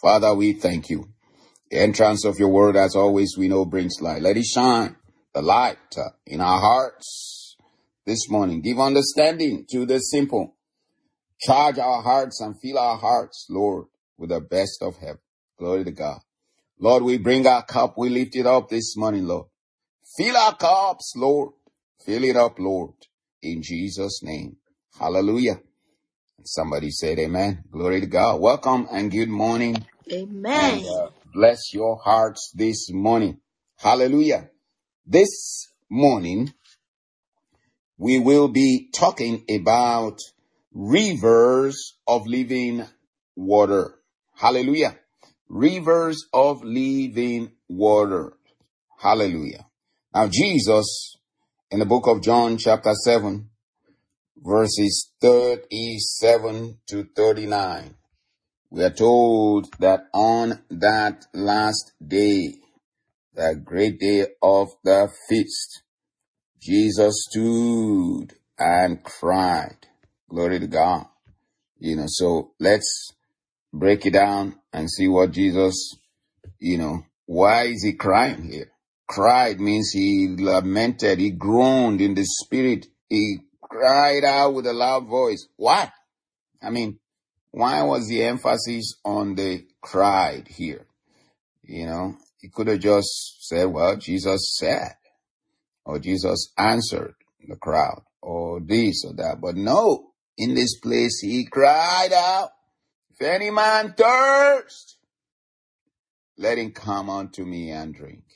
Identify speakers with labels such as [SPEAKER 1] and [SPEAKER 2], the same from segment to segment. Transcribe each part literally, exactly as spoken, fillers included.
[SPEAKER 1] Father, we thank you. The entrance of your word, as always, we know brings light. Let it shine the light uh, in our hearts this morning. Give understanding to the simple. Charge our hearts and fill our hearts, Lord, with the best of heaven. Glory to God. Lord, we bring our cup. We lift it up this morning, Lord. Fill our cups, Lord. Fill it up, Lord. In Jesus' name. Hallelujah. Somebody said amen. Glory to God. Welcome and good morning.
[SPEAKER 2] Amen.
[SPEAKER 1] And uh, bless your hearts this morning. Hallelujah. This morning, we will be talking about rivers of living water. Hallelujah. Rivers of living water. Hallelujah. Now, Jesus, in the book of John, chapter seven, verses thirty-seven to thirty-nine, we are told that on that last day, the great day of the feast, Jesus stood and cried. Glory to God. You know, so let's break it down and see what Jesus, you know, why is he crying here? Cried means he lamented, he groaned in the spirit, he cried out with a loud voice. Why? I mean, why was the emphasis on the cried here? You know, he could have just said, well, Jesus said, or Jesus answered the crowd, or this or that. But no, in this place, he cried out, if any man thirst, let him come unto me and drink.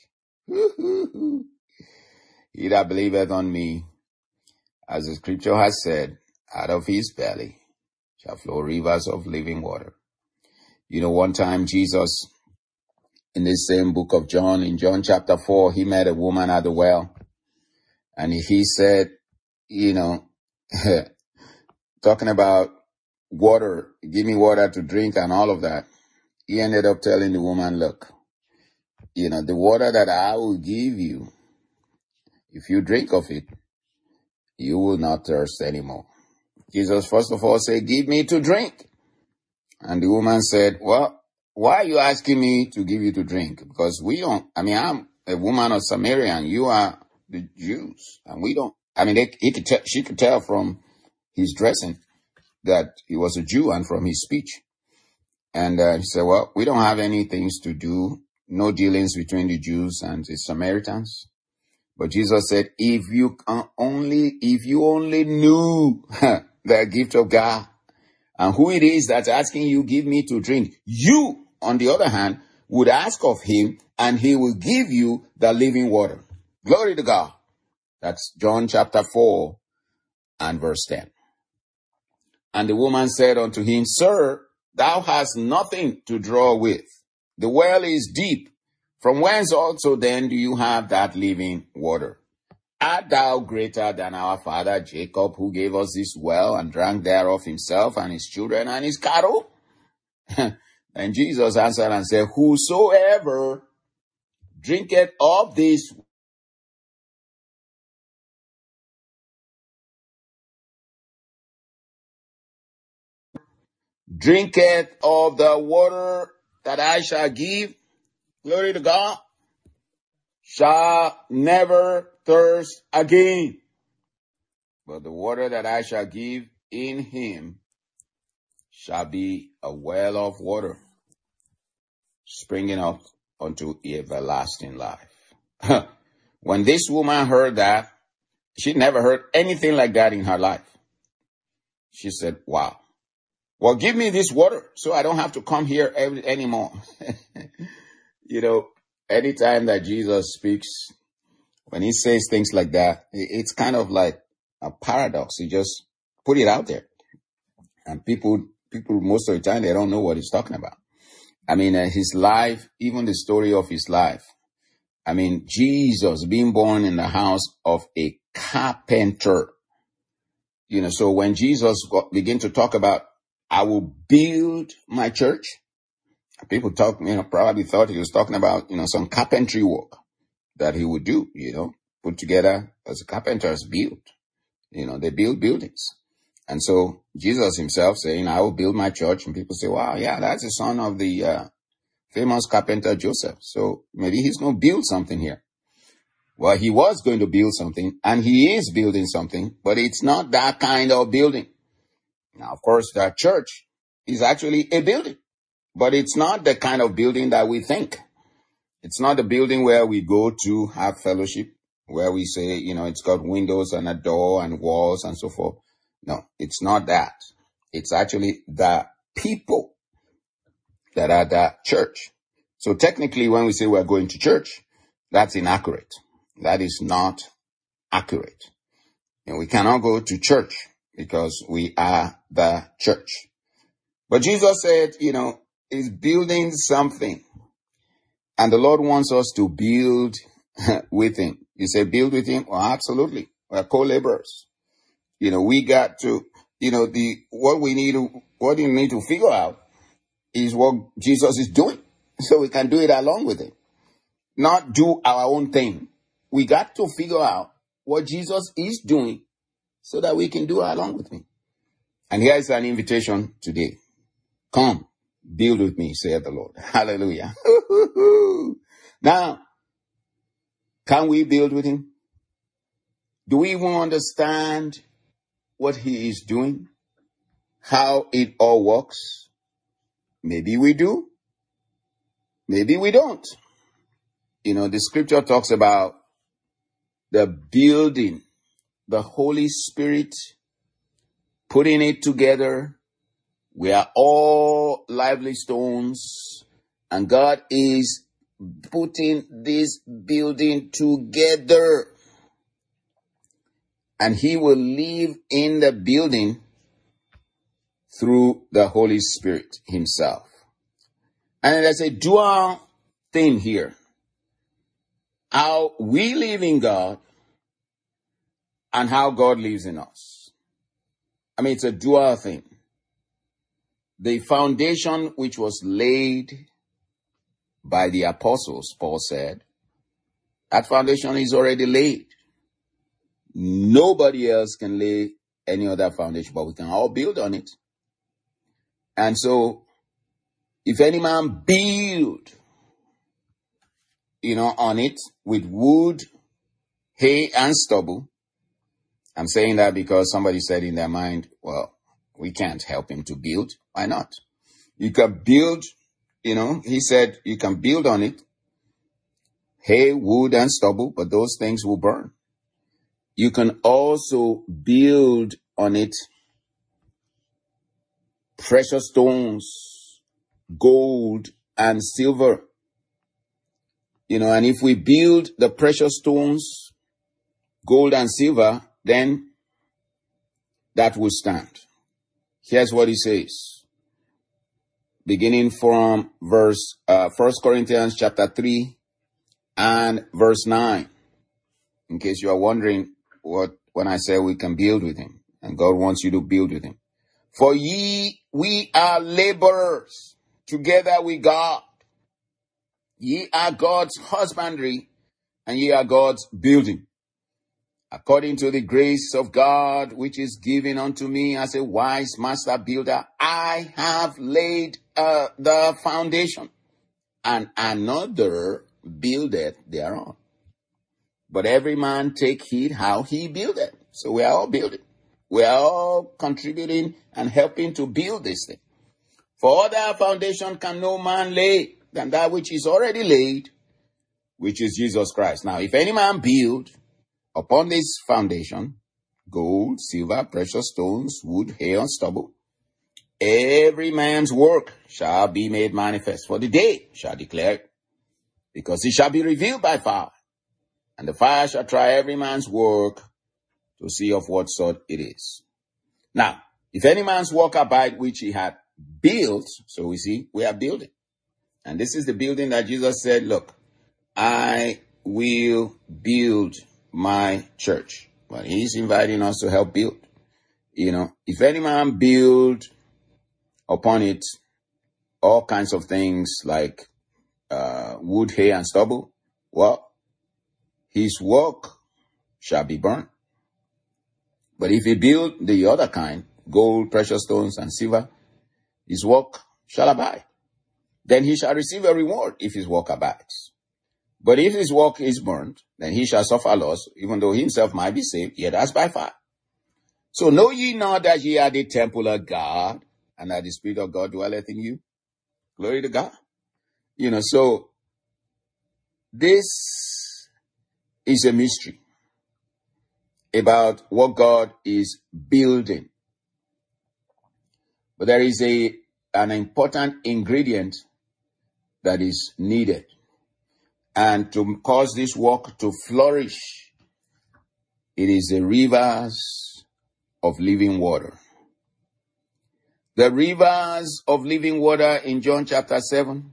[SPEAKER 1] He that believeth on me, as the scripture has said, out of his belly shall flow rivers of living water. You know, one time Jesus, in this same book of John, in John chapter four, he met a woman at the well. And he said, you know, talking about water, give me water to drink and all of that. He ended up telling the woman, look, you know, the water that I will give you, if you drink of it, you will not thirst anymore. Jesus, first of all, said, give me to drink. And the woman said, well, why are you asking me to give you to drink? Because we don't, I mean, I'm a woman of Samaria and you are the Jews. And we don't, I mean, they, he could tell, she could tell from his dressing that he was a Jew and from his speech. And uh, he said, well, we don't have any things to do, no dealings between the Jews and the Samaritans. But Jesus said, if you can only, if you only knew the gift of God and who it is that's asking you, give me to drink, you, on the other hand, would ask of him and he will give you the living water. Glory to God. That's John chapter four and verse ten. And the woman said unto him, Sir, thou hast nothing to draw with. The well is deep. From whence also then do you have that living water? Art thou greater than our father Jacob, who gave us this well and drank thereof himself and his children and his cattle? And Jesus answered and said, Whosoever drinketh of this drinketh of the water that I shall give, glory to God, shall never thirst again. But the water that I shall give in him shall be a well of water, springing up unto everlasting life. When this woman heard that, she never heard anything like that in her life. She said, wow. Well, give me this water so I don't have to come here every, anymore. You know, anytime that Jesus speaks, when he says things like that, it's kind of like a paradox. He just put it out there. And people, people most of the time, they don't know what he's talking about. I mean, uh, his life, even the story of his life. I mean, Jesus being born in the house of a carpenter. You know, so when Jesus got, began to talk about, I will build my church, people talk, you know, probably thought he was talking about, you know, some carpentry work that he would do, you know, put together as carpenters build. You know, they build buildings. And so Jesus himself saying, I will build my church. And people say, wow, yeah, that's the son of the, uh, famous carpenter Joseph. So maybe he's going to build something here. Well, he was going to build something, and he is building something, but it's not that kind of building. Now, of course, the church is actually a building, but it's not the kind of building that we think. It's not the building where we go to have fellowship, where we say, you know, it's got windows and a door and walls and so forth. No, it's not that. It's actually the people that are the church. So technically, when we say we're going to church, that's inaccurate. That is not accurate. And we cannot go to church because we are the church. But Jesus said, you know, he's building something. And the Lord wants us to build with him. You say build with him? Well, absolutely. We're co-laborers. You know, we got to, you know, the, what we need to, what you need to figure out is what Jesus is doing. So we can do it along with him. Not do our own thing. We got to figure out what Jesus is doing so that we can do it along with him. And here is an invitation today. Come, build with me, saith the Lord. Hallelujah. Now, can we build with him? Do we even understand what he is doing? How it all works? Maybe we do. Maybe we don't. You know, the scripture talks about the building, the Holy Spirit, putting it together. We are all lively stones, and God is putting this building together. And he will live in the building through the Holy Spirit himself. And there's a dual thing here. How we live in God and how God lives in us. I mean, it's a dual thing. The foundation which was laid by the apostles, Paul said, that foundation is already laid. Nobody else can lay any other foundation, but we can all build on it. And so, if any man build, you know, on it with wood, hay, and stubble, I'm saying that because somebody said in their mind, well, we can't help him to build. Why not? You can build, you know, he said you can build on it, hay, wood, and stubble, but those things will burn. You can also build on it precious stones, gold, and silver. You know, and if we build the precious stones, gold, and silver, then that will stand. Here's what he says. Beginning from verse, uh, First Corinthians chapter three and verse nine. In case you are wondering what, when I say we can build with him, and God wants you to build with him. For ye, we are laborers together with God. Ye are God's husbandry, and ye are God's building. According to the grace of God, which is given unto me as a wise master builder, I have laid uh, the foundation, and another buildeth thereon. But every man take heed how he buildeth. So we are all building. We are all contributing and helping to build this thing. For other foundation can no man lay than that which is already laid, which is Jesus Christ. Now, if any man build upon this foundation, gold, silver, precious stones, wood, hay, and stubble, every man's work shall be made manifest, for the day shall declare it, because it shall be revealed by fire. And the fire shall try every man's work to see of what sort it is. Now, if any man's work abide which he had built, so we see, we are building. And this is the building that Jesus said, look, I will build my church. But he's inviting us to help build. You know, if any man build upon it all kinds of things like uh, wood, hay, and stubble, well, his work shall be burned. But if he build the other kind, gold, precious stones, and silver, his work shall abide. then he shall receive a reward if his work abides. But if his work is burnt, then he shall suffer loss, even though himself might be saved, yet as by fire. So know ye not that ye are the temple of God, and that the Spirit of God dwelleth in you? Glory to God. You know, so this is a mystery about what God is building. But there is a an important ingredient that is needed. And to cause this work to flourish, it is the rivers of living water. The rivers of living water in John chapter seven.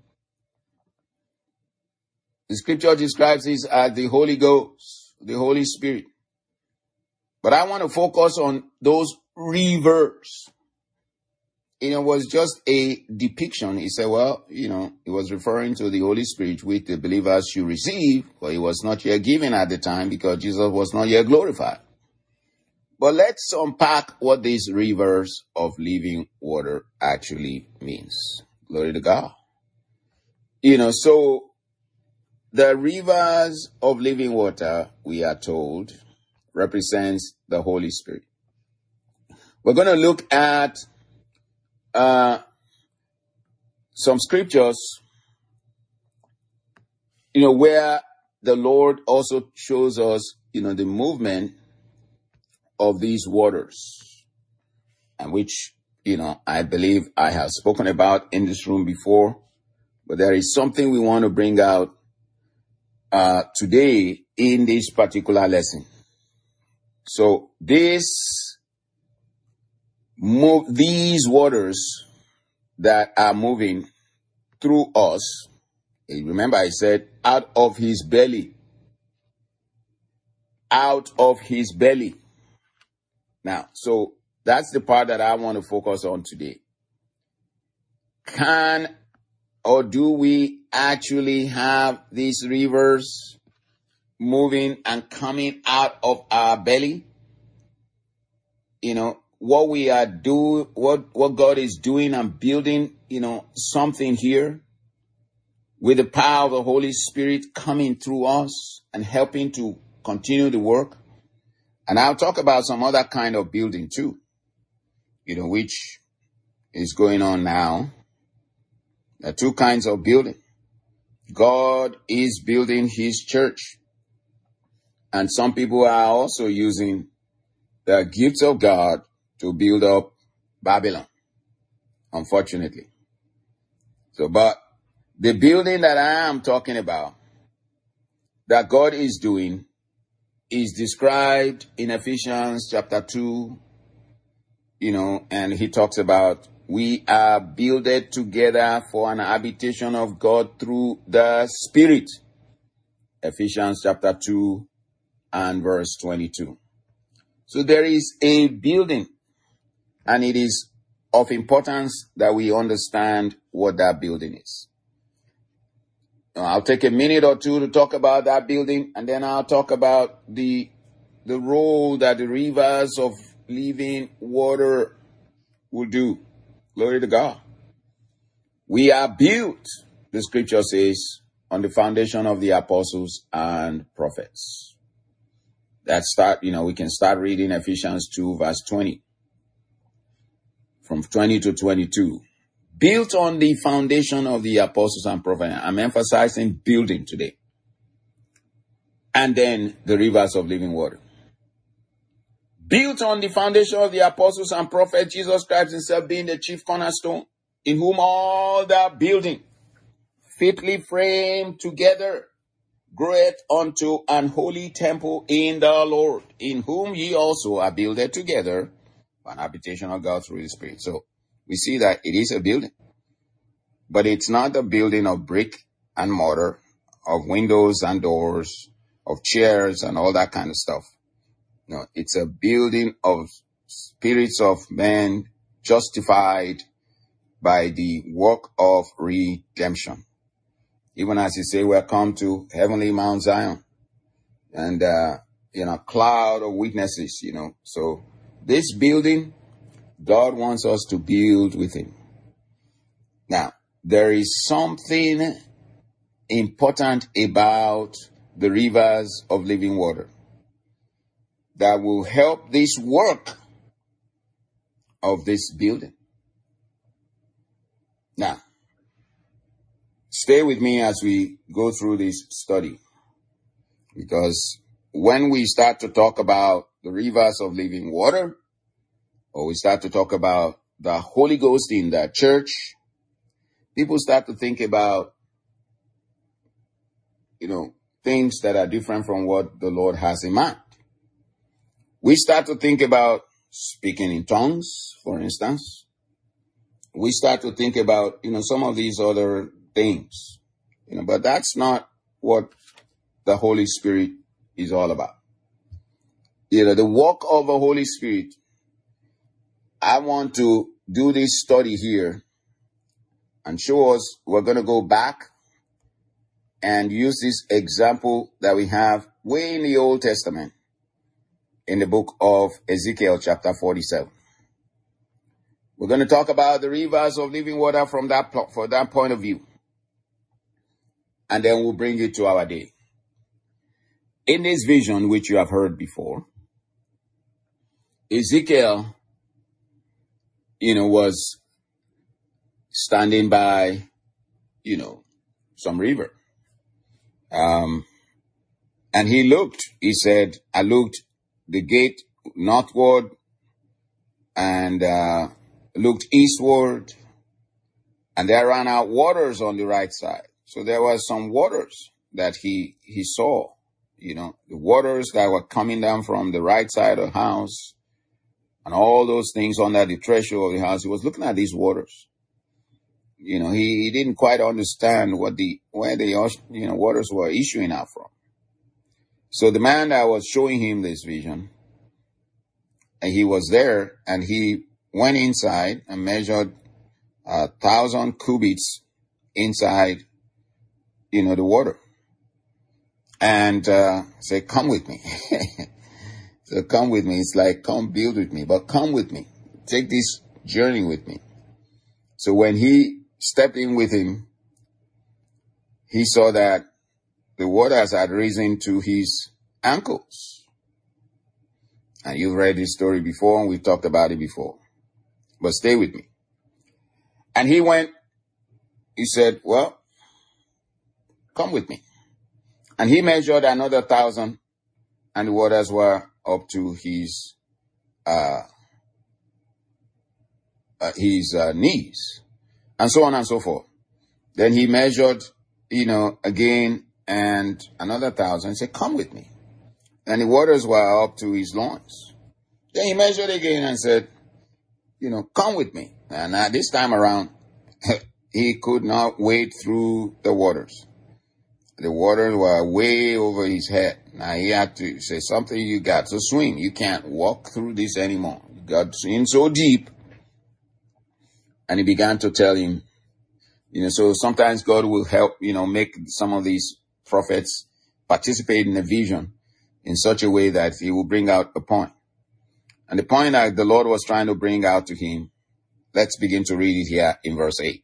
[SPEAKER 1] The scripture describes this as the Holy Ghost, the Holy Spirit. But I want to focus on those rivers. You know, it was just a depiction. He said, well, you know, it was referring to the Holy Spirit which the believers should receive, but it was not yet given at the time because Jesus was not yet glorified. But let's unpack what these rivers of living water actually means. Glory to God. You know, so the rivers of living water, we are told, represents the Holy Spirit. We're going to look at uh, some scriptures, you know, where the Lord also shows us, you know, the movement of these waters, and which, you know, I believe I have spoken about in this room before, but there is something we want to bring out uh, today in this particular lesson. So this move, these waters that are moving through us, remember I said, out of his belly, out of his belly. Now, so that's the part that I want to focus on today. Can or do we actually have these rivers moving and coming out of our belly? You know, what we are doing, what, what God is doing and building, you know, something here with the power of the Holy Spirit coming through us and helping to continue the work. And I'll talk about some other kind of building too, you know, which is going on now. There are two kinds of building. God is building his church. And some people are also using the gifts of God to build up Babylon, unfortunately. So, but the building that I am talking about, that God is doing, is described in Ephesians chapter two, you know, and he talks about we are builded together for an habitation of God through the Spirit. Ephesians chapter two and verse twenty-two. So there is a building, and it is of importance that we understand what that building is. I'll take a minute or two to talk about that building, and then I'll talk about the the role that the rivers of living water will do. Glory to God. We are built, the scripture says, on the foundation of the apostles and prophets. That start, you know, we can start reading Ephesians two, verse twenty. From twenty to twenty-two. Built on the foundation of the apostles and prophets. I'm emphasizing building today. And then the rivers of living water. Built on the foundation of the apostles and prophets, Jesus Christ himself being the chief cornerstone, in whom all that building, fitly framed together, groweth unto an holy temple in the Lord, in whom ye also are builded together for an habitation of God through the Spirit. So we see that it is a building, but it's not a building of brick and mortar, of windows and doors, of chairs and all that kind of stuff. No, it's a building of spirits of men justified by the work of redemption. Even as he say, welcome to heavenly Mount Zion, and, uh, you know, cloud of witnesses, you know. So this building, God wants us to build with him. Now, there is something important about the rivers of living water that will help this work of this building. Now, stay with me as we go through this study, because when we start to talk about the rivers of living water, or we start to talk about the Holy Ghost in the church, people start to think about, you know, things that are different from what the Lord has in mind. We start to think about speaking in tongues, for instance. We start to think about, you know, some of these other things, you know, but that's not what the Holy Spirit is all about. You know, the work of the Holy Spirit, I want to do this study here and show us, we're going to go back and use this example that we have way in the Old Testament in the book of Ezekiel chapter forty-seven. We're going to talk about the rivers of living water from that, from that point of view. And then we'll bring it to our day. In this vision, which you have heard before, Ezekiel, you know, was standing by, you know, some river. Um, and he looked, he said, I looked the gate northward and, uh, looked eastward, and there ran out waters on the right side. So there was some waters that he, he saw, you know, the waters that were coming down from the right side of the house and all those things under the threshold of the house. He was looking at these waters. You know, he, he didn't quite understand what the, where the, you know, waters were issuing out from. So the man that was showing him this vision, and he was there, and he went inside and measured a thousand cubits inside, you know, the water. And uh, said, come with me. So come with me. It's like, come build with me, but come with me. Take this journey with me. So when he stepped in with him, he saw that the waters had risen to his ankles. And you've read this story before, and we've talked about it before. But stay with me. And he went, he said, well, come with me. And he measured another thousand, and the waters were up to his, uh, uh his uh, knees, and so on and so forth. Then he measured, you know, again, and another thousand, and said, come with me. And the waters were up to his loins. Then he measured again and said, you know, come with me. And uh, this time around, he could not wade through the waters. The waters were way over his head. Now he had to say, something, you got to swim. You can't walk through this anymore. You got to swim so deep. And he began to tell him, you know, so sometimes God will help, you know, make some of these prophets participate in a vision in such a way that he will bring out a point. And the point that the Lord was trying to bring out to him, let's begin to read it here in verse eight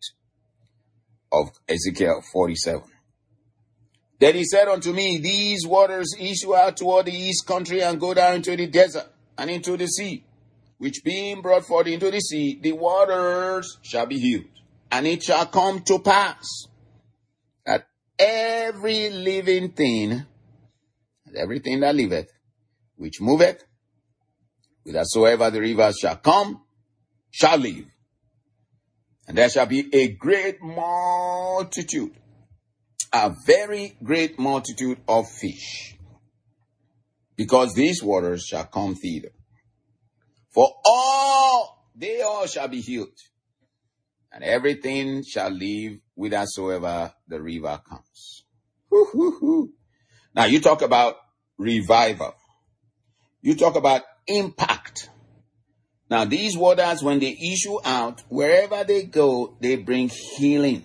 [SPEAKER 1] of Ezekiel forty-seven. Then he said unto me, these waters issue out toward the east country and go down into the desert and into the sea, which being brought forth into the sea, the waters shall be healed. And it shall come to pass that every living thing, and everything that liveth, which moveth, whithersoever the rivers shall come, shall live. And there shall be a great multitude, a very great multitude of fish, because these waters shall come thither. For all, they all shall be healed, and everything shall live whithersoever the river comes. Woo, woo, woo. Now you talk about revival. You talk about impact. Now these waters, when they issue out, wherever they go, they bring healing.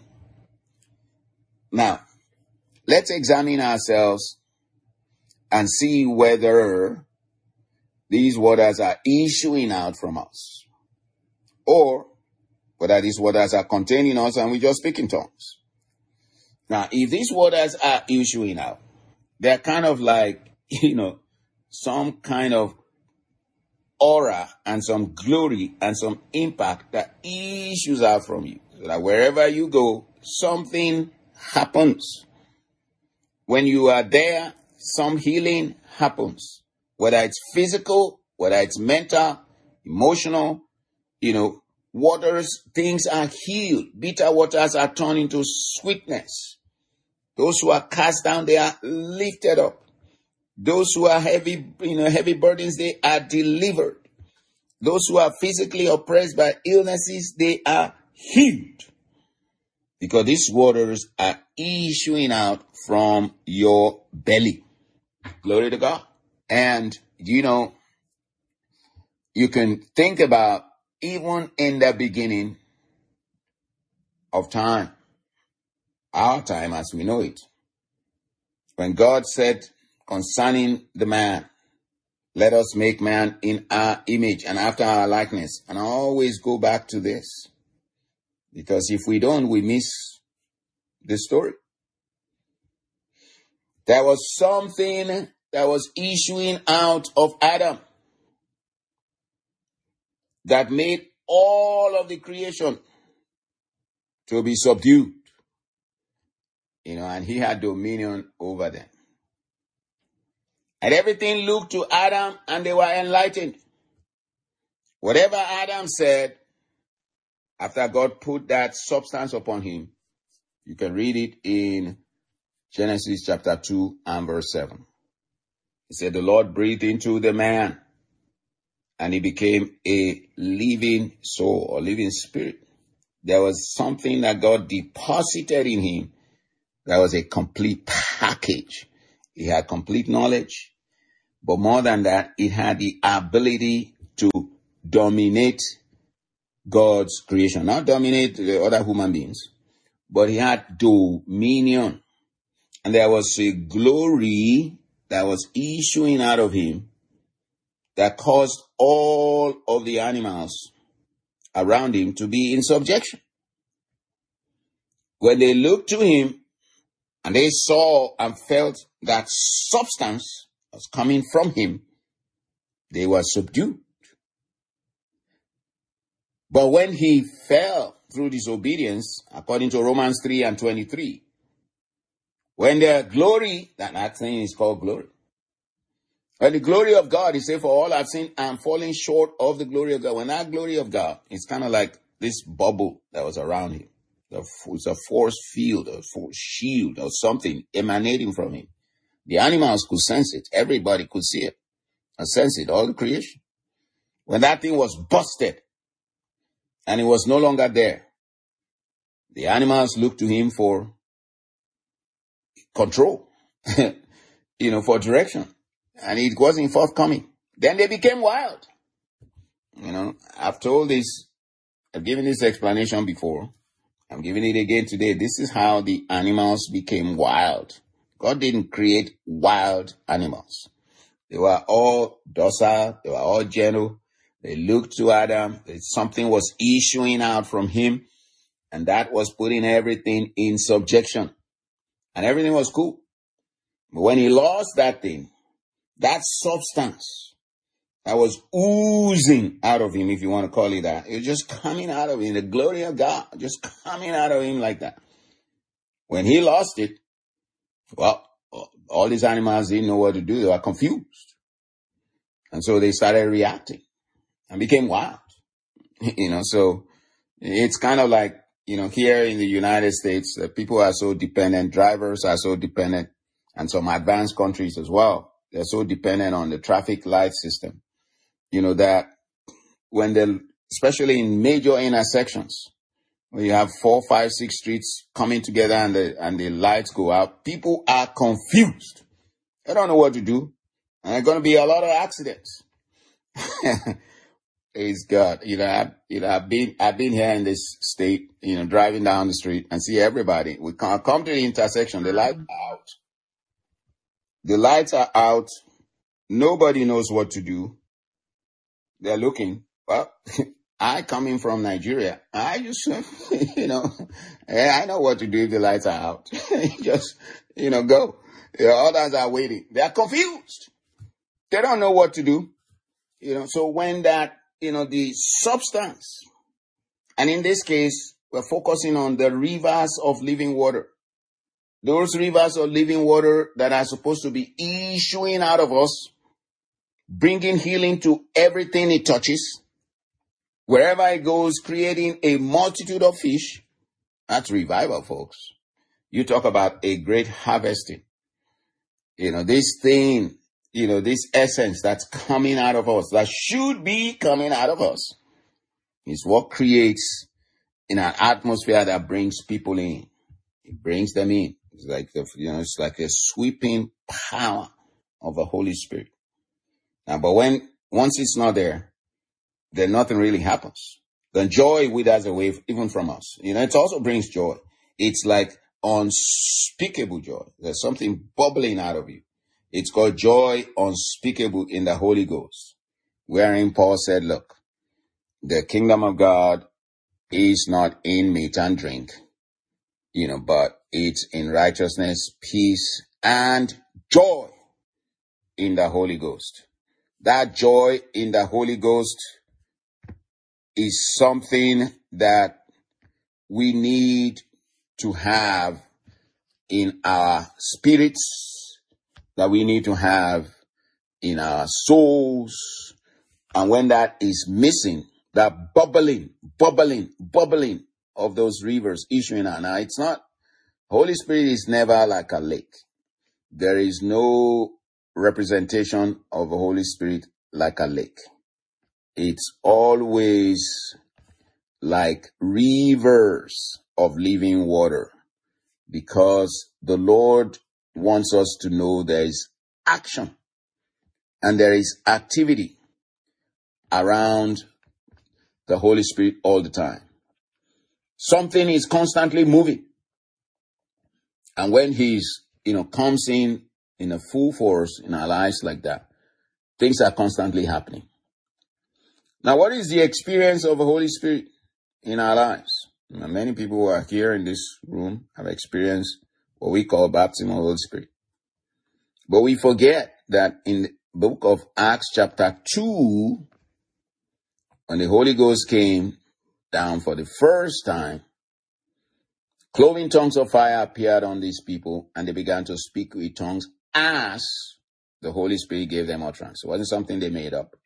[SPEAKER 1] Now, let's examine ourselves and see whether these waters are issuing out from us, or whether these waters are containing us and we just speak in tongues. Now, if these waters are issuing out, they're kind of like, you know, some kind of aura and some glory and some impact that issues out from you. So that wherever you go, something happens. When you are there, some healing happens. Whether it's physical, whether it's mental, emotional, you know, waters, things are healed. Bitter waters are turned into sweetness. Those who are cast down, they are lifted up. Those who are heavy, you know, heavy burdens, they are delivered. Those who are physically oppressed by illnesses, they are healed. Because these waters are issuing out from your belly. Glory to God. And, you know, you can think about even in the beginning of time, our time as we know it, when God said concerning the man, let us make man in our image and after our likeness. And I always go back to this, because if we don't, we miss the story. There was something that was issuing out of Adam that made all of the creation to be subdued. You know, and he had dominion over them. And everything looked to Adam and they were enlightened. Whatever Adam said, after God put that substance upon him, you can read it in Genesis chapter two and verse seven. He said, the Lord breathed into the man and he became a living soul or living spirit. There was something that God deposited in him that was a complete package. He had complete knowledge, but more than that, it had the ability to dominate God's creation. Not dominate the other human beings, but he had dominion. And there was a glory that was issuing out of him that caused all of the animals around him to be in subjection. When they looked to him and they saw and felt that substance was coming from him, they were subdued. But when he fell through disobedience, according to Romans three and twenty-three, when the glory, that, that thing is called glory. When the glory of God, he said, for all I've seen, I'm falling short of the glory of God. When that glory of God, it's kind of like this bubble that was around him. It's a force field, a force shield or something emanating from him. The animals could sense it. Everybody could see it and sense it, all the creation. When that thing was busted and it was no longer there, the animals looked to him for control, you know, for direction. And it wasn't forthcoming. Then they became wild. You know, I've told this, I've given this explanation before. I'm giving it again today. This is how the animals became wild. God didn't create wild animals. They were all docile. They were all gentle. They looked to Adam. Something was issuing out from him. And that was putting everything in subjection. And everything was cool. But when he lost that thing, that substance that was oozing out of him, if you want to call it that, it was just coming out of him, the glory of God, just coming out of him like that. When he lost it, well, all these animals didn't know what to do. They were confused. And so they started reacting and became wild. You know, so it's kind of like, you know, here in the United States, uh, people are so dependent, drivers are so dependent, and some advanced countries as well. They're so dependent on the traffic light system, you know, that when they, especially in major intersections, when you have four, five, six streets coming together and the, and the lights go out, people are confused. They don't know what to do. And there are going to be a lot of accidents. Praise God. You know, I, you know, I've been, I've been here in this state, you know, driving down the street and see everybody. We can't come to the intersection. The lights are out. The lights are out. Nobody knows what to do. They're looking. Well, I coming from Nigeria, I just, you know, I know what to do if the lights are out. Just, you know, go. You know, others are waiting. They are confused. They don't know what to do. You know, so when that, you know, the substance, and in this case, we're focusing on the rivers of living water. Those rivers of living water that are supposed to be issuing out of us, bringing healing to everything it touches. Wherever it goes, creating a multitude of fish. That's revival, folks. You talk about a great harvesting. You know, this thing, you know, this essence that's coming out of us, that should be coming out of us, is what creates in an atmosphere that brings people in. It brings them in. It's like the, you know, it's like a sweeping power of the Holy Spirit. Now, but when, once it's not there, then nothing really happens. Then joy withers away even from us. You know, it also brings joy. It's like unspeakable joy. There's something bubbling out of you. It's called joy unspeakable in the Holy Ghost. Wherein Paul said, look, the kingdom of God is not in meat and drink, you know, but it's in righteousness, peace, and joy in the Holy Ghost. That joy in the Holy Ghost is something that we need to have in our spirits, that we need to have in our souls. And when that is missing, that bubbling, bubbling, bubbling of those rivers issuing out. Now, it's not, Holy Spirit is never like a lake. There is no representation of the Holy Spirit like a lake. It's always like rivers of living water, because the Lord wants us to know there is action and there is activity around the Holy Spirit all the time. Something is constantly moving. And when he's, you know, comes in in a full force in our lives like that, things are constantly happening. Now, what is the experience of the Holy Spirit in our lives? Now, many people who are here in this room have experienced what we call baptism of the Holy Spirit. But we forget that in the book of Acts chapter two, when the Holy Ghost came down for the first time, cloven tongues of fire appeared on these people, and they began to speak with tongues as the Holy Spirit gave them utterance. It wasn't something they made up.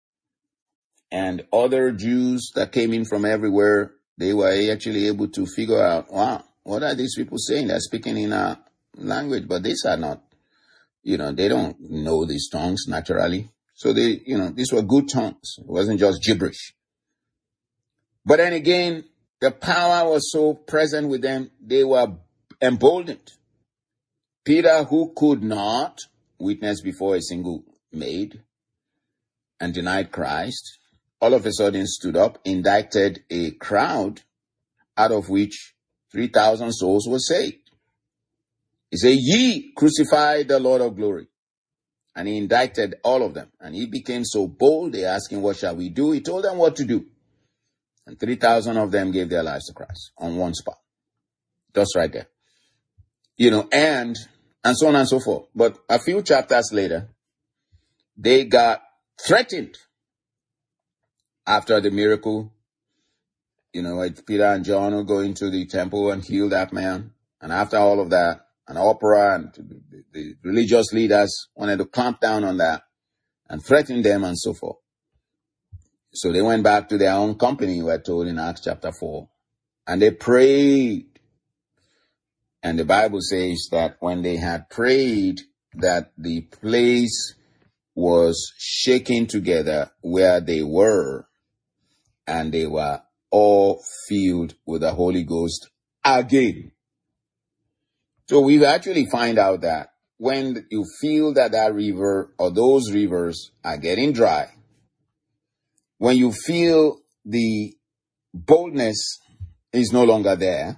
[SPEAKER 1] And other Jews that came in from everywhere, they were actually able to figure out, wow, what are these people saying? They're speaking in a language, but these are not, you know, they don't know these tongues naturally. So they, you know, these were good tongues. It wasn't just gibberish. But then again, the power was so present with them, they were emboldened. Peter, who could not witness before a single maid and denied Christ, all of a sudden stood up, indicted a crowd, out of which three thousand souls were saved. He said, ye crucified the Lord of glory. And he indicted all of them. And he became so bold, they asked him, what shall we do? He told them what to do. And three thousand of them gave their lives to Christ on one spot. Just right there. You know, and, and so on and so forth. But a few chapters later, they got threatened after the miracle. You know, like Peter and John will go into the temple and heal that man. And after all of that, an opera and the, the religious leaders wanted to clamp down on that and threaten them and so forth. So they went back to their own company, we're told in Acts chapter four. And they prayed. And the Bible says that when they had prayed, that the place was shaking together where they were, and they were all filled with the Holy Ghost again. So we've actually find out that when you feel that that river or those rivers are getting dry, when you feel the boldness is no longer there,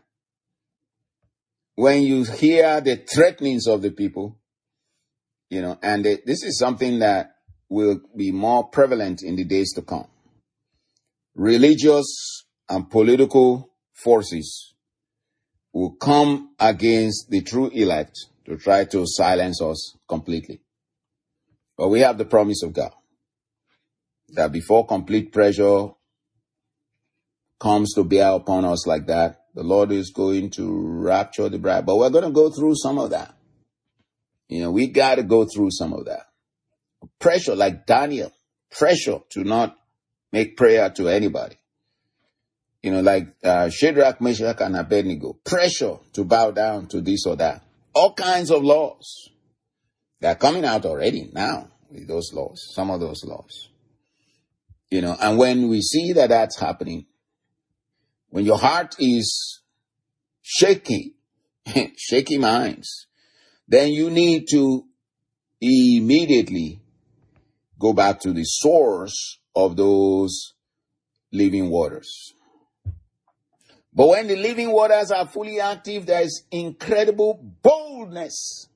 [SPEAKER 1] when you hear the threatenings of the people, you know, and they, this is something that will be more prevalent in the days to come. religious and political forces will come against the true elect to try to silence us completely. But we have the promise of God that before complete pressure comes to bear upon us like that, the Lord is going to rapture the bride. But we're going to go through some of that. You know, we got to go through some of that. Pressure, like Daniel, pressure to not make prayer to anybody. You know, like uh, Shadrach, Meshach, and Abednego, pressure to bow down to this or that. All kinds of laws. They're coming out already now with those laws, some of those laws. You know, and when we see that that's happening, when your heart is shaky, shaky minds, then you need to immediately go back to the source of those living waters. But when the living waters are fully active, there is incredible boldness.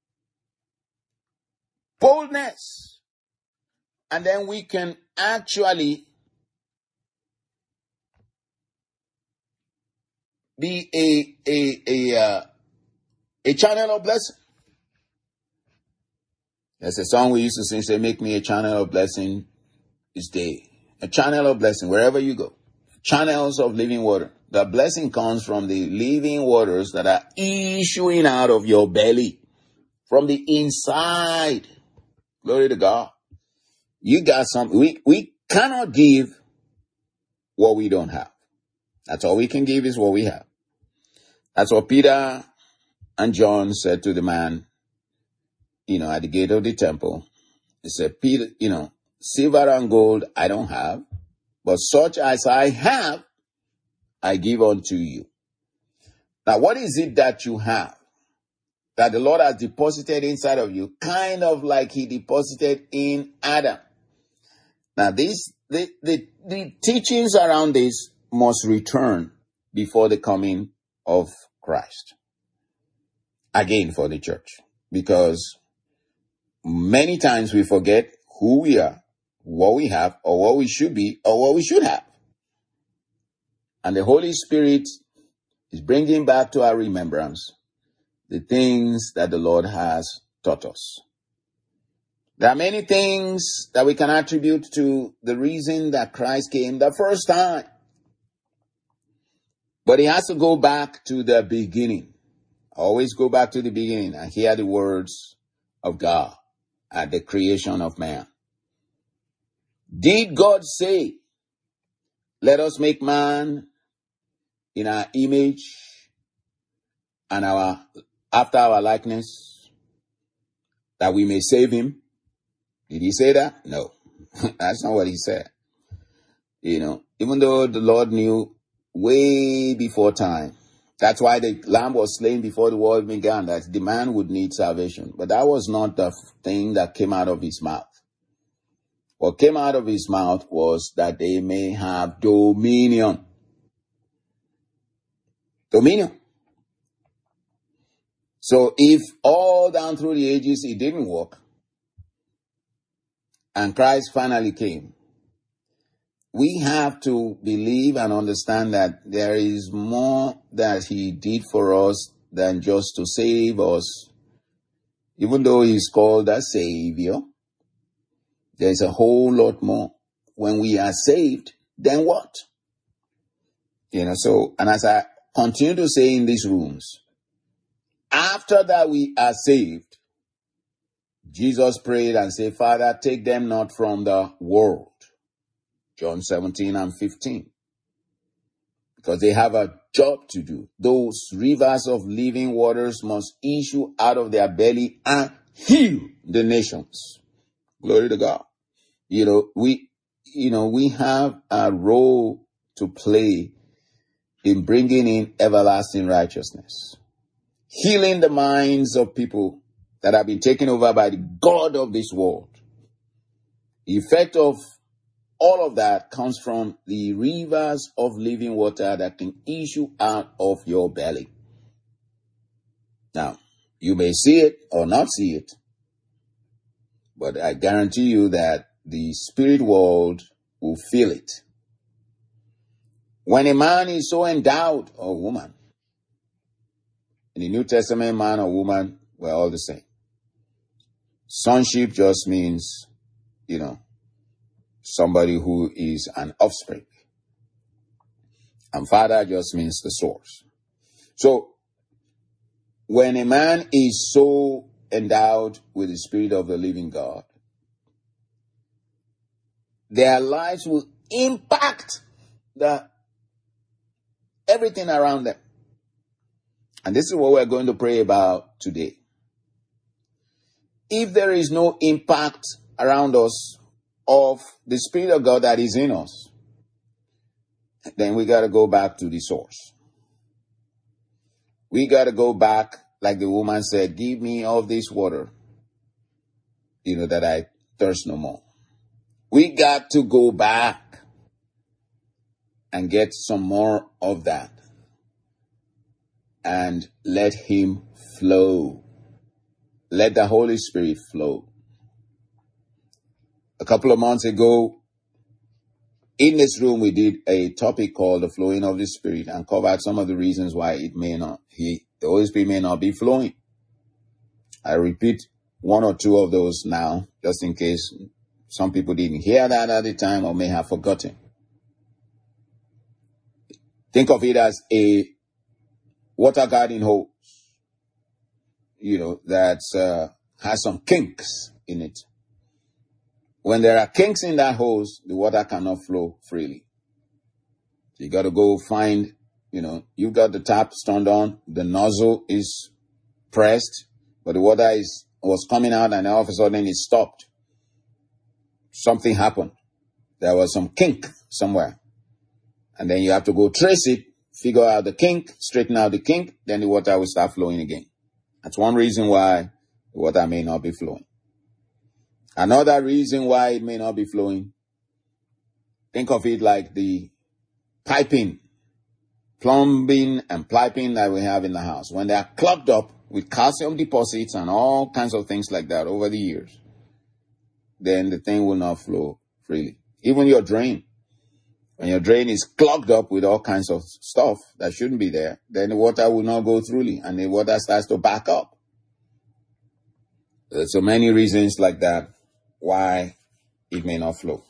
[SPEAKER 1] Boldness. And then we can actually be a a a uh, a channel of blessing. There's a song we used to sing, say, make me a channel of blessing this day. A channel of blessing, wherever you go. Channels of living water. The blessing comes from the living waters that are issuing out of your belly. From the inside. Glory to God. You got something. We, we cannot give what we don't have. That's all we can give is what we have. That's what Peter and John said to the man, you know, at the gate of the temple. He said, Peter, you know, silver and gold I don't have, but such as I have, I give unto you. Now, what is it that you have that the Lord has deposited inside of you, kind of like he deposited in Adam? Now, this, the, the, the teachings around this must return before the coming of Christ. Again, for the church. Because many times we forget who we are, what we have, or what we should be, or what we should have. And the Holy Spirit is bringing back to our remembrance the things that the Lord has taught us. There are many things that we can attribute to the reason that Christ came the first time. But he has to go back to the beginning. Always go back to the beginning and hear the words of God at the creation of man. Did God say, let us make man in our image and our after our likeness, that we may save him? Did he say that? No, that's not what he said. You know, even though the Lord knew way before time, that's why the lamb was slain before the world began, that the man would need salvation. But that was not the thing that came out of his mouth. What came out of his mouth was that they may have dominion. Dominion. So if all down through the ages it didn't work, and Christ finally came, we have to believe and understand that there is more that he did for us than just to save us. Even though he's called a Savior, there's a whole lot more. When we are saved, then what? You know, so, and as I continue to say in these rooms, after that we are saved, Jesus prayed and said, Father, take them not from the world. John seventeen and fifteen. Because they have a job to do. Those rivers of living waters must issue out of their belly and heal the nations. Glory to God. You know, we, you know, we have a role to play in bringing in everlasting righteousness. Healing the minds of people that have been taken over by the God of this world. The effect of all of that comes from the rivers of living water that can issue out of your belly. Now, you may see it or not see it, but I guarantee you that the spirit world will feel it. When a man is so endowed, or woman, in the New Testament, man or woman, we're all the same. Sonship just means, you know, somebody who is an offspring. And father just means the source. So, when a man is so endowed with the Spirit of the living God, their lives will impact the everything around them. And this is what we're going to pray about today. If there is no impact around us of the Spirit of God that is in us, then we got to go back to the source. We got to go back, like the woman said, give me of this water, you know, that I thirst no more. We got to go back and get some more of that and let him flow. Let the Holy Spirit flow. A couple of months ago, in this room, we did a topic called the flowing of the Spirit and covered some of the reasons why it may not, he, the Holy Spirit may not be flowing. I repeat one or two of those now, just in case some people didn't hear that at the time or may have forgotten. Think of it as a water garden hose, you know, that uh, has some kinks in it. When there are kinks in that hose, the water cannot flow freely. You got to go find, you know, you got the tap turned on, the nozzle is pressed, but the water is was coming out and all of a sudden it stopped. Something happened. There was some kink somewhere. And then you have to go trace it, figure out the kink, straighten out the kink, then the water will start flowing again. That's one reason why the water may not be flowing. Another reason why it may not be flowing, think of it like the piping, plumbing and piping that we have in the house. When they are clogged up with calcium deposits and all kinds of things like that over the years, then the thing will not flow freely. Even your drain. When your drain is clogged up with all kinds of stuff that shouldn't be there, then the water will not go throughly and the water starts to back up. There's so many reasons like that why it may not flow.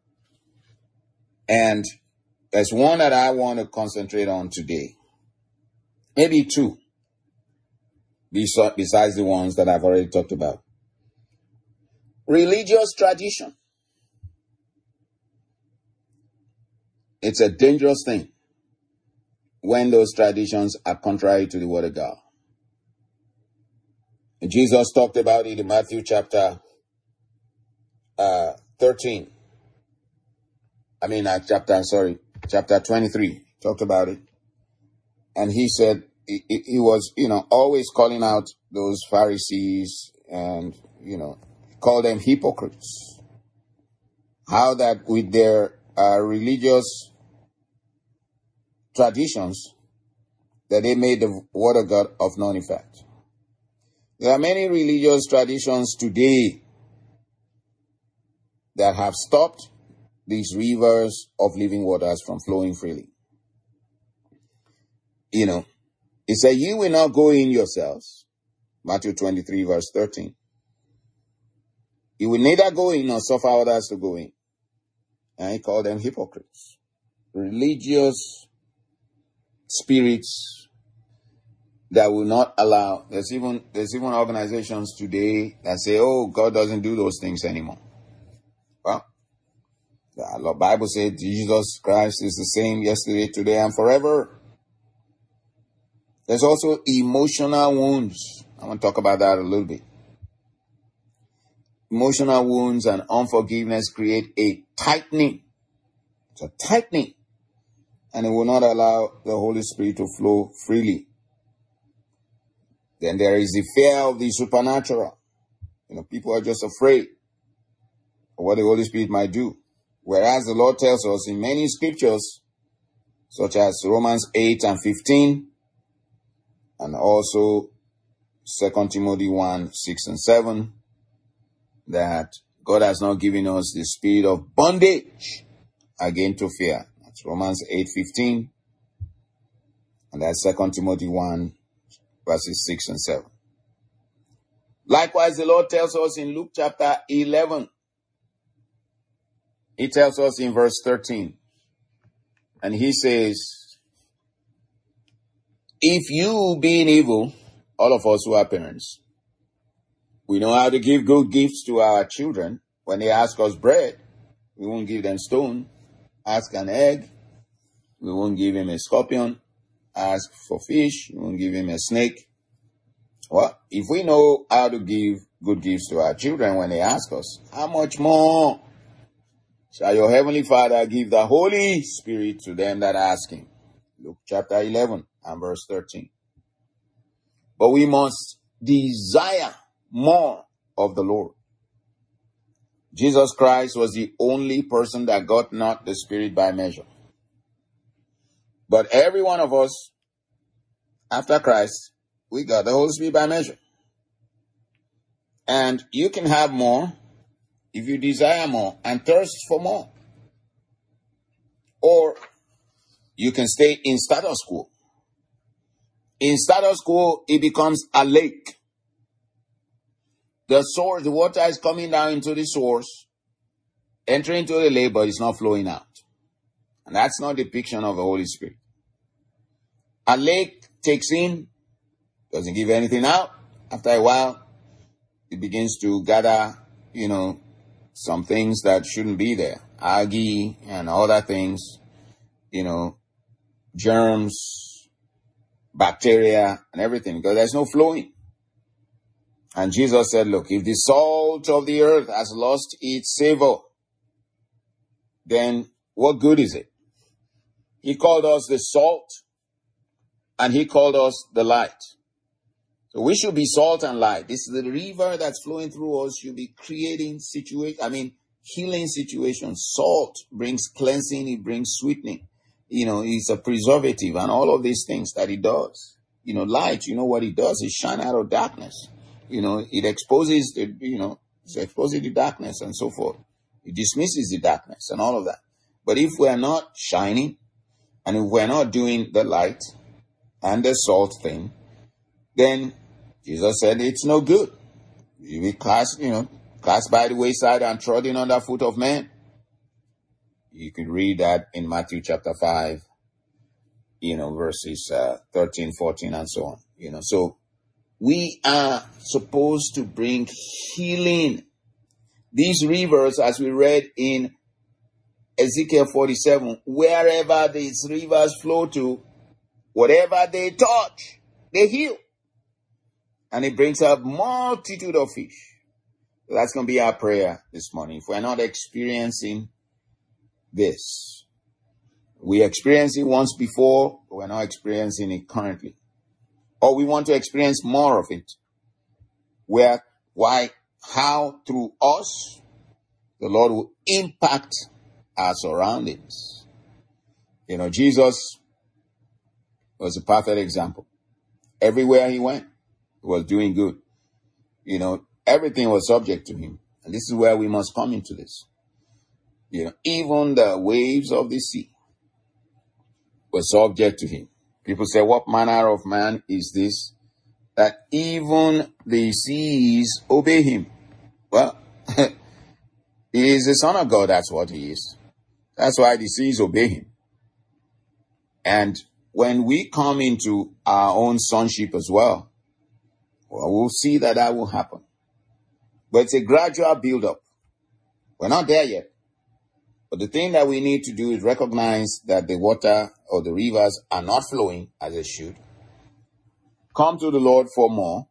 [SPEAKER 1] And there's one that I want to concentrate on today. Maybe two, besides the ones that I've already talked about. Religious tradition. It's a dangerous thing when those traditions are contrary to the Word of God. Jesus talked about it in Matthew chapter uh, thirteen. I mean, uh, chapter, sorry, chapter twenty-three. Talked about it. And he said, he, he was, you know, always calling out those Pharisees and, you know, call them hypocrites. How that with their uh, religious traditions, that they made the Word of God of none effect. There are many religious traditions today that have stopped these rivers of living waters from flowing freely. You know, it said, "You will not go in yourselves." Matthew twenty-three, verse thirteen. You will neither go in nor suffer others to go in. And he called them hypocrites. Religious spirits that will not allow. There's even there's even organizations today that say, "Oh, God doesn't do those things anymore." Well, the Bible said Jesus Christ is the same yesterday, today, and forever. There's also emotional wounds. I want to talk about that a little bit. Emotional wounds and unforgiveness create a tightening. It's a tightening. And it will not allow the Holy Spirit to flow freely. Then there is the fear of the supernatural. You know, people are just afraid of what the Holy Spirit might do. Whereas the Lord tells us in many scriptures, such as Romans eight and fifteen, and also Second Timothy one, six and seven, that God has not given us the spirit of bondage again to fear. It's Romans eight fifteen. And that's Second Timothy one, verses six and seven. Likewise, the Lord tells us in Luke chapter eleven. He tells us in verse thirteen. And he says, if you being evil, all of us who are parents, we know how to give good gifts to our children. When they ask us bread, we won't give them stone. Ask an egg, we won't give him a scorpion. Ask for fish, we won't give him a snake. Well, if we know how to give good gifts to our children when they ask us, how much more shall your heavenly Father give the Holy Spirit to them that ask him? Luke chapter eleven and verse thirteen. But we must desire more of the Lord. Jesus Christ was the only person that got not the Spirit by measure. But every one of us, after Christ, we got the Holy Spirit by measure. And you can have more if you desire more and thirst for more. Or you can stay in status quo. In status quo, it becomes a lake. The source, the water is coming down into the source, entering into the lake, but it's not flowing out. And that's not a depiction of the Holy Spirit. A lake takes in, doesn't give anything out. After a while, it begins to gather, you know, some things that shouldn't be there. Algae and other things, you know, germs, bacteria, and everything, because there's no flowing. And Jesus said, look, if the salt of the earth has lost its savor, then what good is it? He called us the salt, and he called us the light. So we should be salt and light. This is the river that's flowing through us should be creating situation. I mean, healing situations. Salt brings cleansing. It brings sweetening. You know, it's a preservative and all of these things that it does. You know, light, you know what it does? It shines out of darkness. You know, it exposes the, you know, it exposes the darkness and so forth. It dismisses the darkness and all of that. But if we're not shining and if we're not doing the light and the salt thing, then Jesus said it's no good. You be cast, you know, cast by the wayside and trodden under foot of men. You could read that in Matthew chapter five, you know, verses uh, thirteen, fourteen, and so on. You know, so we are supposed to bring healing. These rivers, as we read in Ezekiel forty-seven, wherever these rivers flow to, whatever they touch, they heal. And it brings up multitude of fish. So that's going to be our prayer this morning. If we're not experiencing this, we experienced it once before, but we're not experiencing it currently. Or we want to experience more of it. Where, why, how through us, the Lord will impact our surroundings. You know, Jesus was a perfect example. Everywhere he went, he was doing good. You know, everything was subject to him. And this is where we must come into this. You know, even the waves of the sea were subject to him. People say, what manner of man is this, that even the seas obey him? Well, he is the Son of God, that's what he is. That's why the seas obey him. And when we come into our own sonship as well, well, we'll see that that will happen. But it's a gradual build-up. We're not there yet. But the thing that we need to do is recognize that the water or the rivers are not flowing as they should. Come to the Lord for more.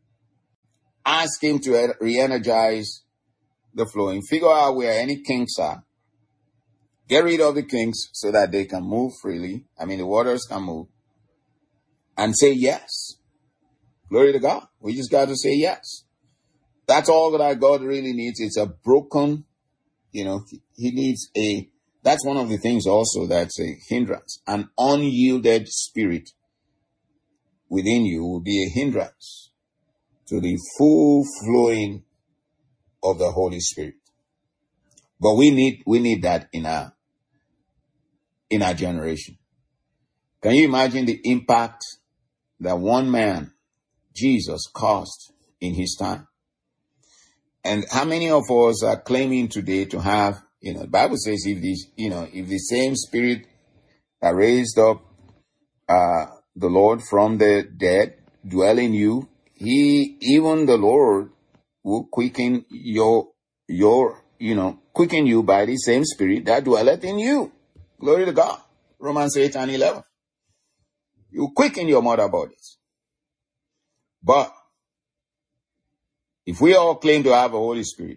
[SPEAKER 1] Ask him to re-energize the flowing. Figure out where any kinks are. Get rid of the kinks so that they can move freely. I mean, the waters can move. And say yes. Glory to God. We just got to say yes. That's all that our God really needs. It's a broken, you know, he needs a, that's one of the things also that's a hindrance. An unyielded spirit within you will be a hindrance to the full flowing of the Holy Spirit. But we need, we need that in our, in our generation. Can you imagine the impact that one man, Jesus, caused in his time? And how many of us are claiming today to have, you know, the Bible says if the, you know, if the same spirit that raised up uh, the Lord from the dead dwell in you, he, even the Lord, will quicken your, your, you know, quicken you by the same spirit that dwelleth in you. Glory to God. Romans eight and eleven. You quicken your mortal bodies. But if we all claim to have a Holy Spirit,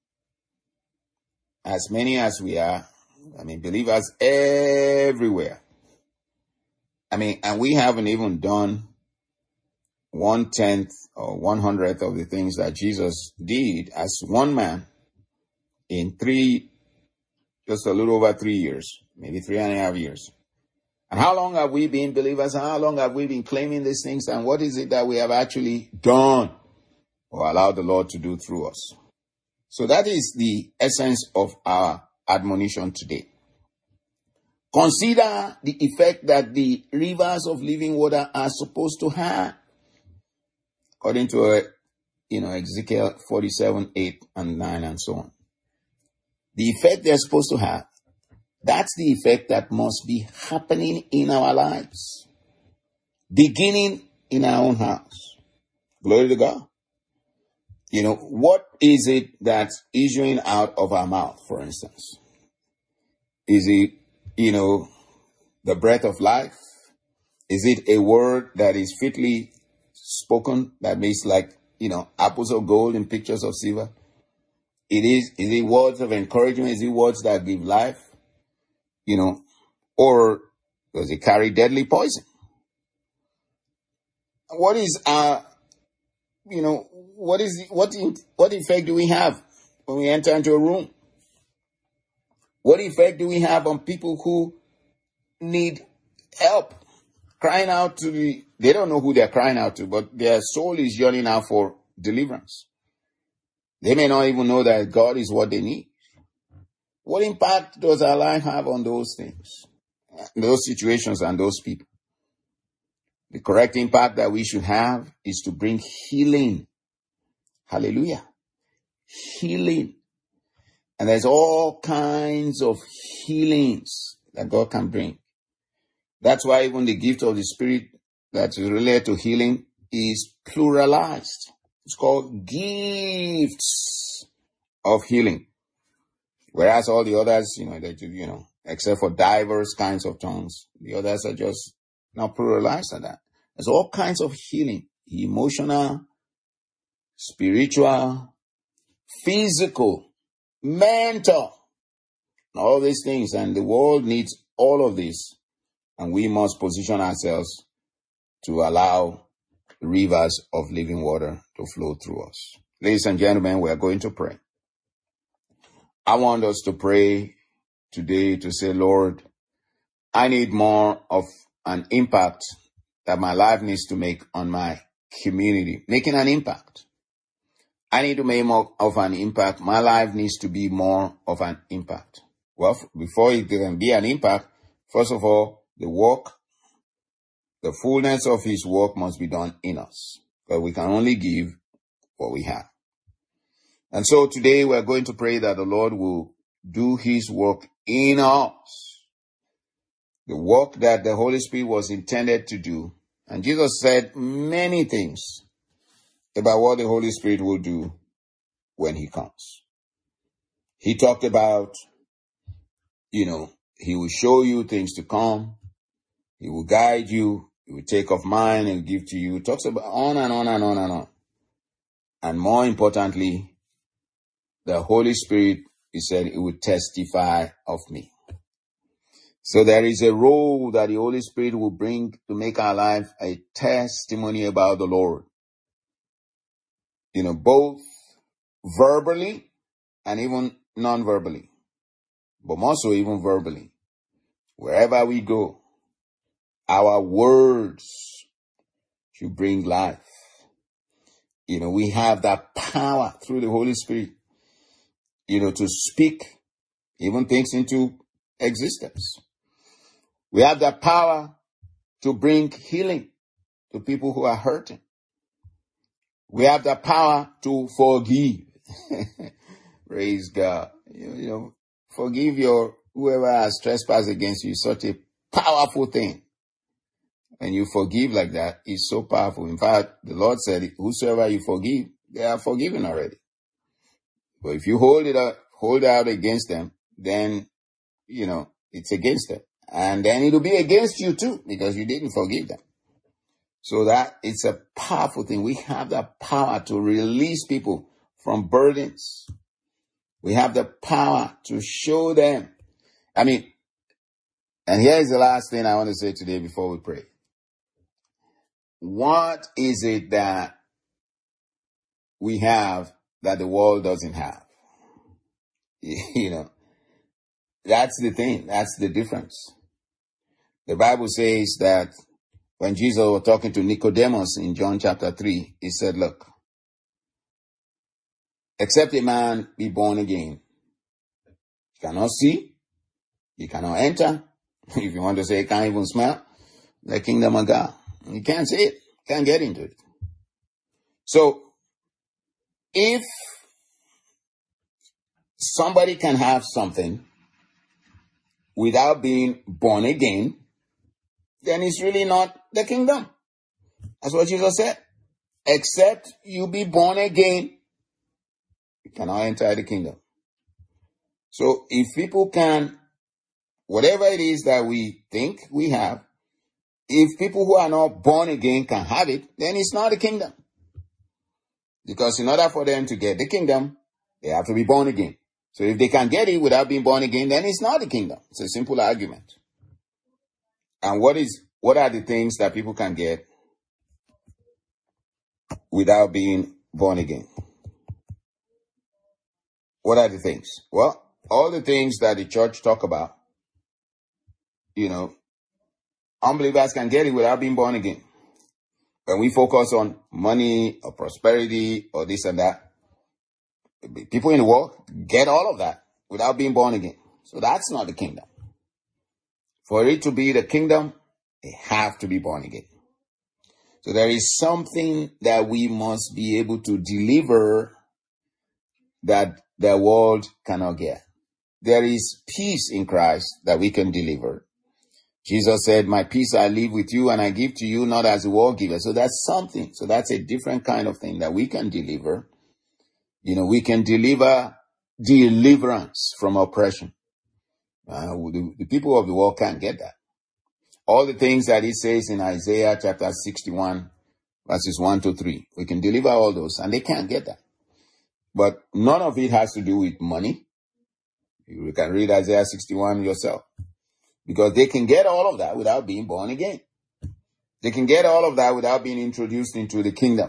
[SPEAKER 1] as many as we are, I mean, believers everywhere, I mean, and we haven't even done one tenth or one hundredth of the things that Jesus did as one man in three, just a little over three years, maybe three and a half years. And how long have we been believers? How long have we been claiming these things? And what is it that we have actually done or allowed the Lord to do through us? So that is the essence of our admonition today. Consider the effect that the rivers of living water are supposed to have. According to, uh, you know, Ezekiel forty-seven, eight and nine and so on. The effect they're supposed to have, that's the effect that must be happening in our lives. Beginning in our own house. Glory to God. You know, what is it that's issuing out of our mouth, for instance? Is it, you know, the breath of life? Is it a word that is fitly spoken that makes like, you know, apples of gold in pictures of silver? It is, is it words of encouragement? Is it words that give life? You know, or does it carry deadly poison? What is our, you know, what is, what, what effect do we have when we enter into a room? What effect do we have on people who need help? Crying out to the, they don't know who they're crying out to, but their soul is yearning out for deliverance. They may not even know that God is what they need. What impact does our life have on those things, those situations and those people? The correct impact that we should have is to bring healing. Hallelujah. Healing. And there's all kinds of healings that God can bring. That's why even the gift of the Spirit that is related to healing is pluralized. It's called gifts of healing. Whereas all the others, you know, they, you know, except for diverse kinds of tongues, the others are just not pluralized at that. There's all kinds of healing, emotional, spiritual, physical, mental, all these things. And the world needs all of this. And we must position ourselves to allow rivers of living water to flow through us. Ladies and gentlemen, we are going to pray. I want us to pray today to say, Lord, I need more of an impact that my life needs to make on my community. Making an impact. I need to make more of an impact. My life needs to be more of an impact. Well, before it can be an impact, first of all, the work, the fullness of his work must be done in us. But we can only give what we have. And so today we're going to pray that the Lord will do his work in us. The work that the Holy Spirit was intended to do. And Jesus said many things about what the Holy Spirit will do when he comes. He talked about, you know, he will show you things to come. He will guide you. He will take off mine and give to you. He talks about on and on and on and on. And more importantly, the Holy Spirit, he said, it will testify of me. So there is a role that the Holy Spirit will bring to make our life a testimony about the Lord. You know, both verbally and even non-verbally. But more so even verbally. Wherever we go, our words should bring life. You know, we have that power through the Holy Spirit, you know, to speak even things into existence. We have the power to bring healing to people who are hurting. We have the power to forgive. Praise God. You, you know, forgive your whoever has trespassed against you. Such a powerful thing. When you forgive like that, it's so powerful. In fact, the Lord said, whosoever you forgive, they are forgiven already. But if you hold it up, hold out against them, then, you know, it's against them. And then it'll be against you too, because you didn't forgive them. So that it's a powerful thing. We have the power to release people from burdens. We have the power to show them. I mean, and here's the last thing I want to say today before we pray. What is it that we have that the world doesn't have? You know, that's the thing. That's the difference. The Bible says that when Jesus was talking to Nicodemus in John chapter three, he said, look, except a man be born again, he cannot see, he cannot enter. If you want to say he can't even smell the kingdom of God. You can't see it, can't get into it. So if somebody can have something without being born again, then it's really not the kingdom. That's what Jesus said. Except you be born again, you cannot enter the kingdom. So if people can, whatever it is that we think we have, if people who are not born again can have it, then it's not the kingdom. Because in order for them to get the kingdom, they have to be born again. So if they can get it without being born again, then it's not the kingdom. It's a simple argument. And what is what are the things that people can get without being born again? What are the things? Well, all the things that the church talk about, you know, unbelievers can get it without being born again. When we focus on money or prosperity or this and that, people in the world get all of that without being born again. So that's not the kingdom. For it to be the kingdom, they have to be born again. So there is something that we must be able to deliver that the world cannot get. There is peace in Christ that we can deliver. Jesus said, my peace I leave with you and I give to you, not as the world gives. So that's something. So that's a different kind of thing that we can deliver. You know, we can deliver deliverance from oppression. Uh, the, the people of the world can't get that. All the things that he says in Isaiah chapter sixty-one, verses one to three, we can deliver all those and they can't get that. But none of it has to do with money. You can read Isaiah sixty-one yourself. Because they can get all of that without being born again. They can get all of that without being introduced into the kingdom.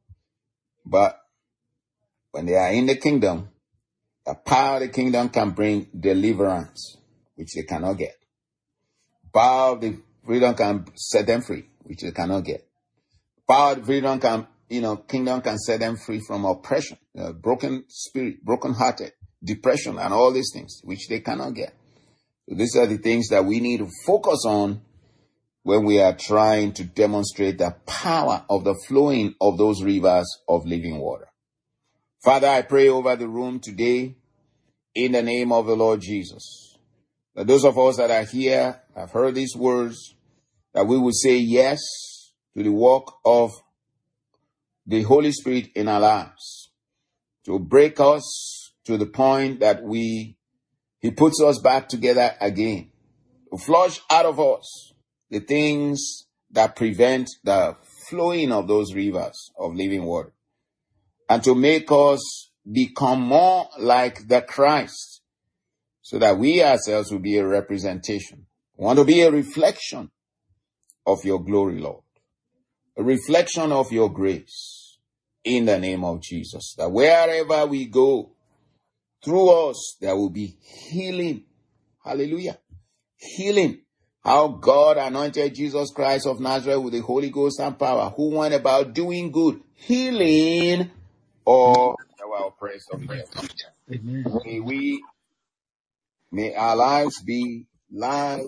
[SPEAKER 1] But when they are in the kingdom, the power of the kingdom can bring deliverance, which they cannot get. Power of the freedom can set them free, which they cannot get. Power of the freedom can, you know, kingdom can set them free from oppression, uh, broken spirit, broken hearted, depression, and all these things, which they cannot get. So these are the things that we need to focus on when we are trying to demonstrate the power of the flowing of those rivers of living water. Father, I pray over the room today in the name of the Lord Jesus. That those of us that are here have heard these words, that we will say yes to the work of the Holy Spirit in our lives, to break us to the point that we He puts us back together again, to flush out of us the things that prevent the flowing of those rivers of living water, and to make us become more like the Christ, so that we ourselves will be a representation. We want to be a reflection of your glory, Lord, a reflection of your grace in the name of Jesus, that wherever we go, through us, there will be healing. Hallelujah. Healing. How God anointed Jesus Christ of Nazareth with the Holy Ghost and power, who went about doing good, healing all our oppressed of the devil. Amen. May we, may our lives be live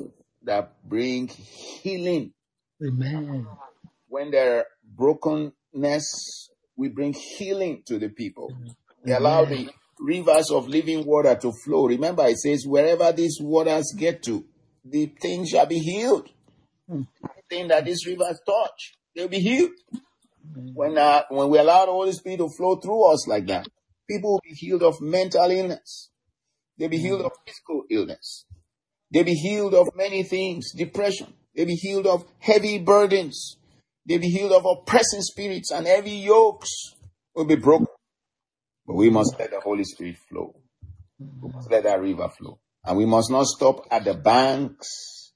[SPEAKER 1] that bring healing.
[SPEAKER 2] Amen.
[SPEAKER 1] When there are brokenness, we bring healing to the people. We allow the rivers of living water to flow. Remember, it says, wherever these waters get to, the things shall be healed. Anything that these rivers touch, they'll be healed. When uh, when we allow the Holy Spirit to flow through us like that, people will be healed of mental illness. They'll be healed of physical illness. They'll be healed of many things, depression. They'll be healed of heavy burdens. They'll be healed of oppressing spirits, and heavy yokes will be broken. But we must let the Holy Spirit flow. We must let that river flow. And we must not stop at the banks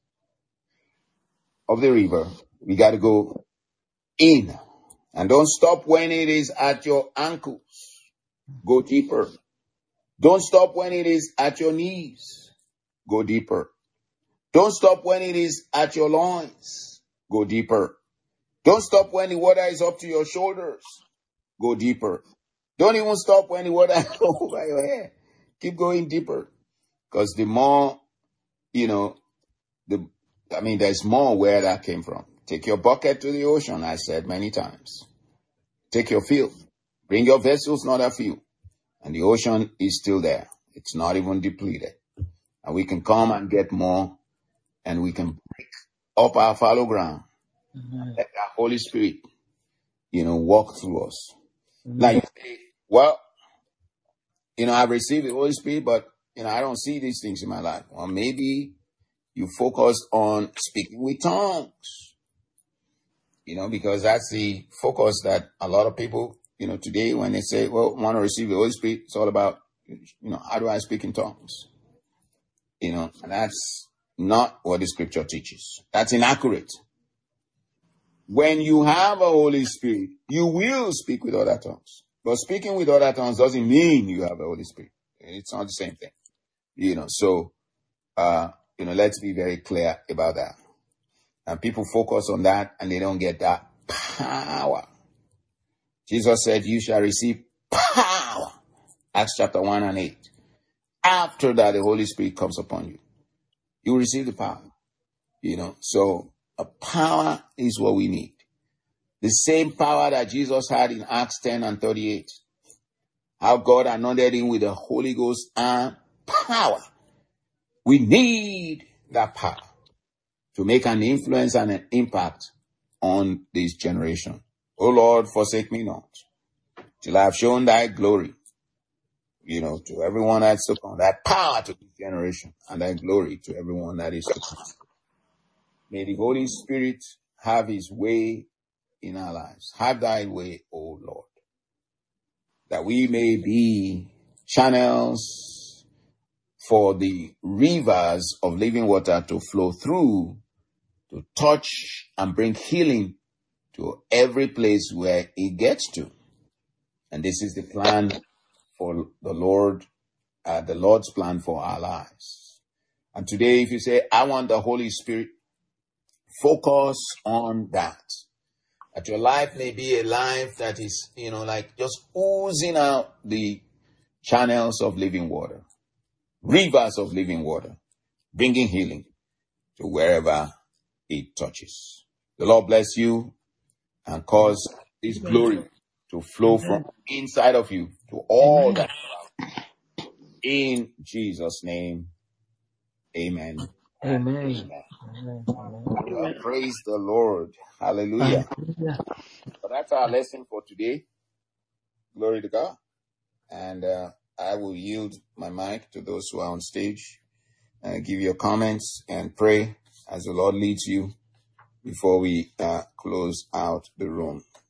[SPEAKER 1] of the river. We got to go in. And don't stop when it is at your ankles. Go deeper. Don't stop when it is at your knees. Go deeper. Don't stop when it is at your loins. Go deeper. Don't stop when the water is up to your shoulders. Go deeper. Don't even stop when the water is over your head. Keep going deeper. Because the more, you know, the I mean, there's more where that came from. Take your bucket to the ocean, I said many times. Take your field. Bring your vessels, not a few. And the ocean is still there. It's not even depleted. And we can come and get more. And we can break up our fallow ground. Mm-hmm. And let the Holy Spirit, you know, walk through us. Mm-hmm. Now you say, well, you know, I've received the Holy Spirit, but, you know, I don't see these things in my life. Well, maybe you focused on speaking with tongues. You know, because that's the focus that a lot of people, you know, today when they say, well, want to receive the Holy Spirit, it's all about, you know, how do I speak in tongues? You know, and that's not what the scripture teaches. That's inaccurate. When you have a Holy Spirit, you will speak with other tongues. But speaking with other tongues doesn't mean you have a Holy Spirit. It's not the same thing. You know, so, uh, you know, let's be very clear about that. And people focus on that and they don't get that power. Jesus said, you shall receive power. Acts chapter one and eight. After that, the Holy Spirit comes upon you. You receive the power. You know, so a power is what we need. The same power that Jesus had in Acts ten and thirty-eight. How God anointed him with the Holy Ghost and power. We need that power to make an influence and an impact on this generation. O Lord, forsake me not, till I have shown thy glory, you know, to everyone that's to come, that power to this generation, and thy glory to everyone that is to come. May the Holy Spirit have his way in our lives. Have thy way, O Lord, that we may be channels for the rivers of living water to flow through, to touch and bring healing to every place where it gets to. And this is the plan for the Lord, uh, the Lord's plan for our lives. And today, if you say, I want the Holy Spirit, focus on that. That your life may be a life that is, you know, like just oozing out the channels of living water, rivers of living water, bringing healing to wherever it touches. The Lord bless you and cause His glory to flow from inside of you to all that. In Jesus' name, amen.
[SPEAKER 2] Amen.
[SPEAKER 1] Amen.
[SPEAKER 2] Amen.
[SPEAKER 1] Well, praise the Lord. Hallelujah.
[SPEAKER 2] Hallelujah.
[SPEAKER 1] So that's our lesson for today. Glory to God. And uh, I will yield my mic to those who are on stage. Uh, give your comments and pray as the Lord leads you before we uh, close out the room.